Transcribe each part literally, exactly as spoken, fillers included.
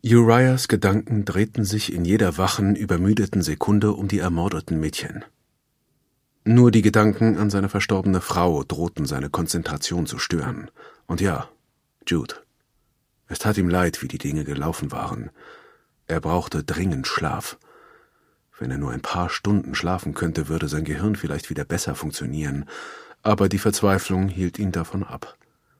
Uriahs Gedanken drehten sich in jeder wachen, übermüdeten Sekunde um die ermordeten Mädchen. Nur die Gedanken an seine verstorbene Frau drohten seine Konzentration zu stören. Und ja, Jude. Es tat ihm leid, wie die Dinge gelaufen waren. Er brauchte dringend Schlaf. Wenn er nur ein paar Stunden schlafen könnte, würde sein Gehirn vielleicht wieder besser funktionieren, aber die Verzweiflung hielt ihn davon ab.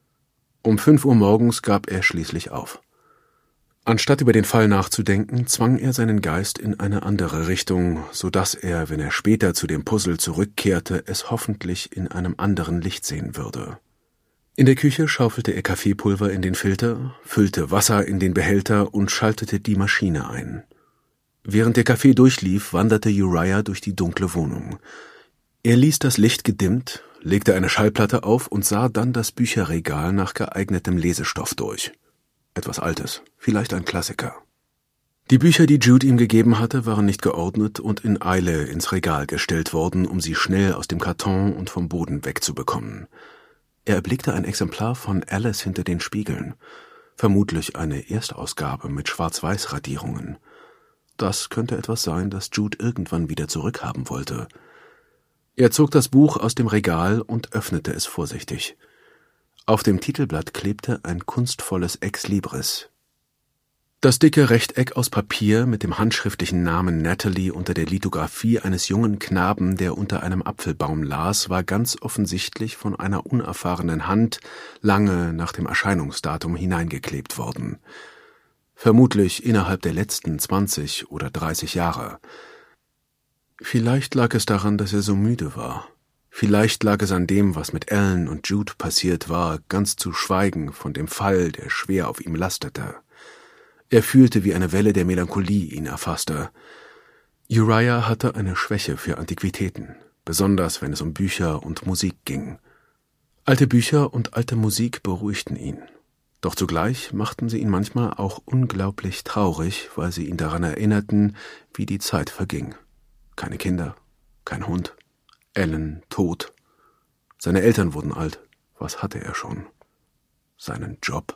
Um fünf Uhr morgens gab er schließlich auf. Anstatt über den Fall nachzudenken, zwang er seinen Geist in eine andere Richtung, so dass er, wenn er später zu dem Puzzle zurückkehrte, es hoffentlich in einem anderen Licht sehen würde. In der Küche schaufelte er Kaffeepulver in den Filter, füllte Wasser in den Behälter und schaltete die Maschine ein. Während der Kaffee durchlief, wanderte Uriah durch die dunkle Wohnung. Er ließ das Licht gedimmt, legte eine Schallplatte auf und sah dann das Bücherregal nach geeignetem Lesestoff durch. Etwas Altes, vielleicht ein Klassiker. Die Bücher, die Jude ihm gegeben hatte, waren nicht geordnet und in Eile ins Regal gestellt worden, um sie schnell aus dem Karton und vom Boden wegzubekommen. Er erblickte ein Exemplar von Alice hinter den Spiegeln, vermutlich eine Erstausgabe mit Schwarz-Weiß-Radierungen. Das könnte etwas sein, das Jude irgendwann wieder zurückhaben wollte. Er zog das Buch aus dem Regal und öffnete es vorsichtig. Auf dem Titelblatt klebte ein kunstvolles Ex-Libris. Das dicke Rechteck aus Papier mit dem handschriftlichen Namen Natalie unter der Lithografie eines jungen Knaben, der unter einem Apfelbaum las, war ganz offensichtlich von einer unerfahrenen Hand lange nach dem Erscheinungsdatum hineingeklebt worden. Vermutlich innerhalb der letzten zwanzig oder dreißig Jahre. Vielleicht lag es daran, dass er so müde war. Vielleicht lag es an dem, was mit Ellen und Jude passiert war, ganz zu schweigen von dem Fall, der schwer auf ihm lastete. Er fühlte, wie eine Welle der Melancholie ihn erfasste. Uriah hatte eine Schwäche für Antiquitäten, besonders wenn es um Bücher und Musik ging. Alte Bücher und alte Musik beruhigten ihn. Doch zugleich machten sie ihn manchmal auch unglaublich traurig, weil sie ihn daran erinnerten, wie die Zeit verging. Keine Kinder, kein Hund, Ellen tot. Seine Eltern wurden alt. Was hatte er schon? Seinen Job.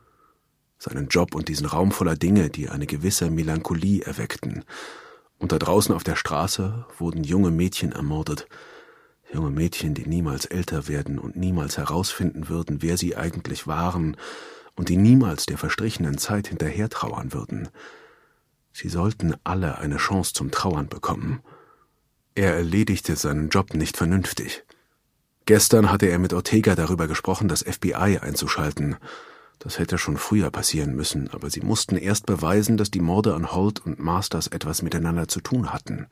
Seinen Job und diesen Raum voller Dinge, die eine gewisse Melancholie erweckten. Und da draußen auf der Straße wurden junge Mädchen ermordet. Junge Mädchen, die niemals älter werden und niemals herausfinden würden, wer sie eigentlich waren und die niemals der verstrichenen Zeit hinterher trauern würden. Sie sollten alle eine Chance zum Trauern bekommen. Er erledigte seinen Job nicht vernünftig. Gestern hatte er mit Ortega darüber gesprochen, das F B I einzuschalten. Das hätte schon früher passieren müssen, aber sie mussten erst beweisen, dass die Morde an Holt und Masters etwas miteinander zu tun hatten.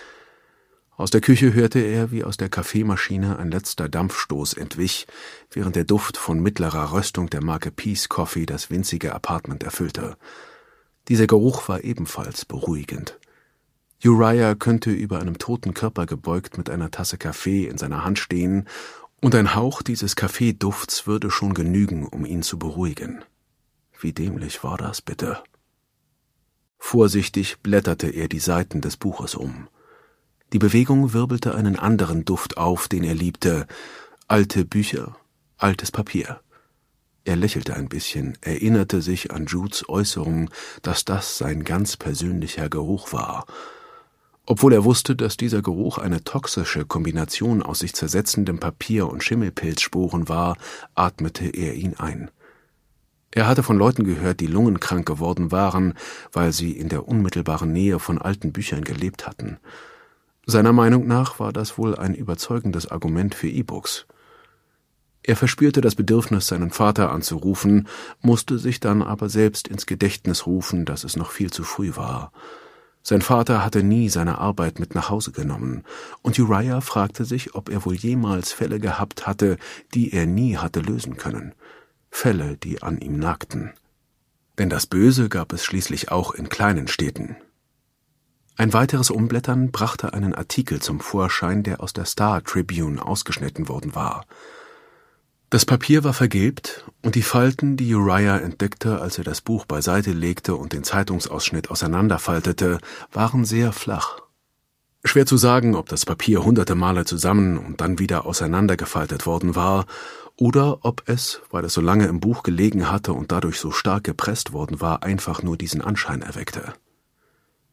Aus der Küche hörte er, wie aus der Kaffeemaschine ein letzter Dampfstoß entwich, während der Duft von mittlerer Röstung der Marke Peace Coffee das winzige Apartment erfüllte. Dieser Geruch war ebenfalls beruhigend. Uriah könnte über einem toten Körper gebeugt mit einer Tasse Kaffee in seiner Hand stehen, und ein Hauch dieses Kaffeedufts würde schon genügen, um ihn zu beruhigen. Wie dämlich war das bitte? Vorsichtig blätterte er die Seiten des Buches um. Die Bewegung wirbelte einen anderen Duft auf, den er liebte. Alte Bücher, altes Papier. Er lächelte ein bisschen, erinnerte sich an Judes Äußerung, dass das sein ganz persönlicher Geruch war. Obwohl er wusste, dass dieser Geruch eine toxische Kombination aus sich zersetzendem Papier und Schimmelpilzsporen war, atmete er ihn ein. Er hatte von Leuten gehört, die lungenkrank geworden waren, weil sie in der unmittelbaren Nähe von alten Büchern gelebt hatten. Seiner Meinung nach war das wohl ein überzeugendes Argument für E-Books. Er verspürte das Bedürfnis, seinen Vater anzurufen, musste sich dann aber selbst ins Gedächtnis rufen, dass es noch viel zu früh war. Sein Vater hatte nie seine Arbeit mit nach Hause genommen, und Uriah fragte sich, ob er wohl jemals Fälle gehabt hatte, die er nie hatte lösen können. Fälle, die an ihm nagten. Denn das Böse gab es schließlich auch in kleinen Städten. Ein weiteres Umblättern brachte einen Artikel zum Vorschein, der aus der Star Tribune ausgeschnitten worden war. Das Papier war vergilbt, und die Falten, die Uriah entdeckte, als er das Buch beiseite legte und den Zeitungsausschnitt auseinanderfaltete, waren sehr flach. Schwer zu sagen, ob das Papier hunderte Male zusammen und dann wieder auseinandergefaltet worden war, oder ob es, weil es so lange im Buch gelegen hatte und dadurch so stark gepresst worden war, einfach nur diesen Anschein erweckte.